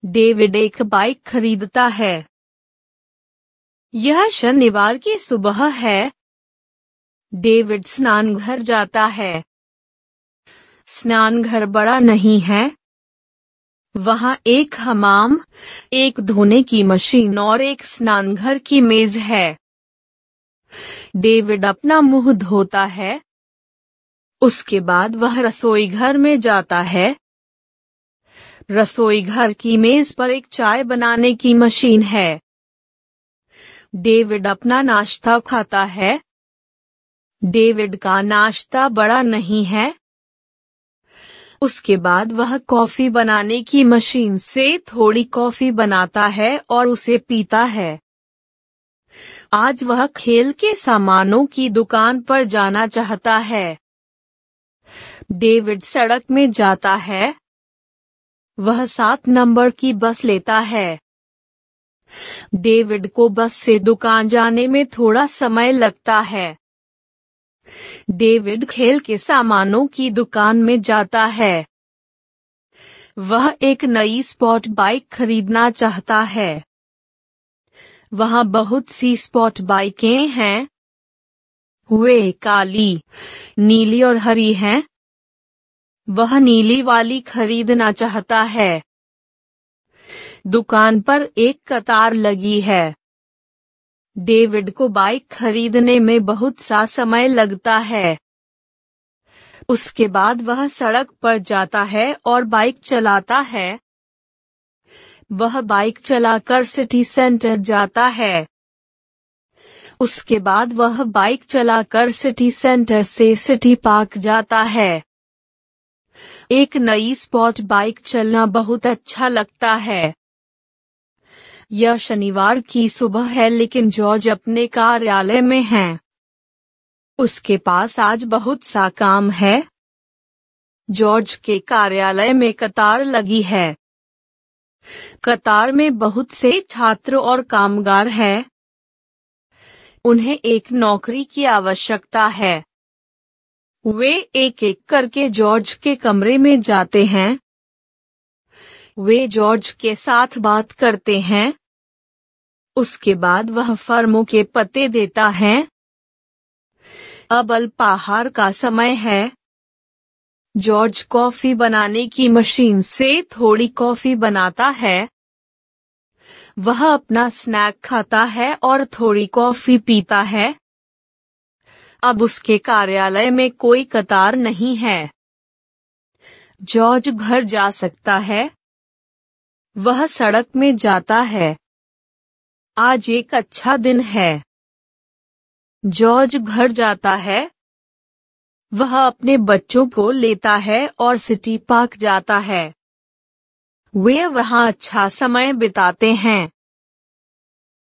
David एक bike खरीदता है। यह शनिवार की सुबह है। डेविड स्नानघर जाता है। स्नानघर बड़ा नहीं है। वहाँ एक हमाम, एक धोने की मशीन और एक स्नानघर की मेज है। डेविड अपना मुंह धोता है। उसके बाद वह रसोई घर में जाता है। रसोई घर की मेज पर एक चाय बनाने की मशीन है। डेविड अपना नाश्ता खाता है। डेविड का नाश्ता बड़ा नहीं है। उसके बाद वह कॉफी बनाने की मशीन से थोड़ी कॉफी बनाता है और उसे पीता है। आज वह खेल के सामानों की दुकान पर जाना चाहता है। डेविड सड़क में जाता है। वह 7 नंबर की बस लेता है। डेविड को बस से दुकान जाने में थोड़ा समय लगता है। डेविड खेल के सामानों की दुकान में जाता है। वह एक नई स्पोर्ट बाइक खरीदना चाहता है। वहाँ बहुत सी स्पोर्ट बाइकें हैं। वे काली, नीली और हरी हैं। वह नीली वाली खरीदना चाहता है। दुकान पर एक कतार लगी है। डेविड को बाइक खरीदने में बहुत सा समय लगता है। उसके बाद वह सड़क पर जाता है और बाइक चलाता है। वह बाइक चलाकर सिटी सेंटर जाता है। उसके बाद वह बाइक चलाकर सिटी सेंटर से सिटी पार्क जाता है। एक नई स्पोर्ट बाइक चलना बहुत अच्छा लगता है। यह शनिवार की सुबह है लेकिन जॉर्ज अपने कार्यालय में है। उसके पास आज बहुत सा काम है। जॉर्ज के कार्यालय में कतार लगी है। कतार में बहुत से छात्र और कामगार हैं। उन्हें एक नौकरी की आवश्यकता है। वे एक एक करके जॉर्ज के कमरे में जाते हैं। वे जॉर्ज के साथ बात करते हैं। उसके बाद वह फर्मों के पते देता है। अब अल्पाहार का समय है। जॉर्ज कॉफी बनाने की मशीन से थोड़ी कॉफी बनाता है। वह अपना स्नैक खाता है और थोड़ी कॉफी पीता है। अब उसके कार्यालय में कोई कतार नहीं है। जॉर्ज घर जा सकता है। वह सड़क में जाता है। आज एक अच्छा दिन है। जॉर्ज घर जाता है। वह अपने बच्चों को लेता है और सिटी पार्क जाता है। वे वहाँ अच्छा समय बिताते हैं।